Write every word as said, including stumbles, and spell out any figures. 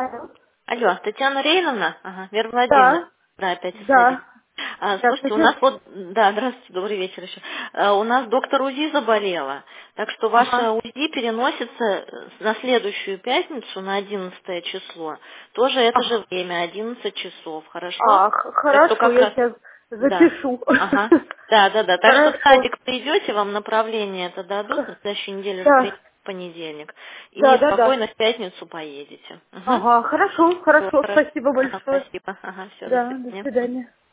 Алло. Алло, Татьяна Рейновна? Ага, Вера Владимировна. Да, Да, опять связи. да. А, слушайте, у Здравствуйте. нас вот, да, здравствуйте, добрый вечер еще. А, у нас доктор УЗИ заболела, так что ваше Ага. УЗИ переносится э, на следующую пятницу, на одиннадцатое число. Тоже это же Ага. время, одиннадцать часов, хорошо? А, х- Так что хорошо, как я раз, сейчас да, запишу. ага, да, да, да. Так что в Хорошо. садик придете, вам направление это дадут, на Х- следующей неделе же Да, приедете в понедельник. И да, да, да. спокойно в пятницу поедете. Угу. Ага, хорошо, Всё, хорошо, хорошо. спасибо Ага, большое. спасибо. Ага, все, до Да, до свидания. свидания.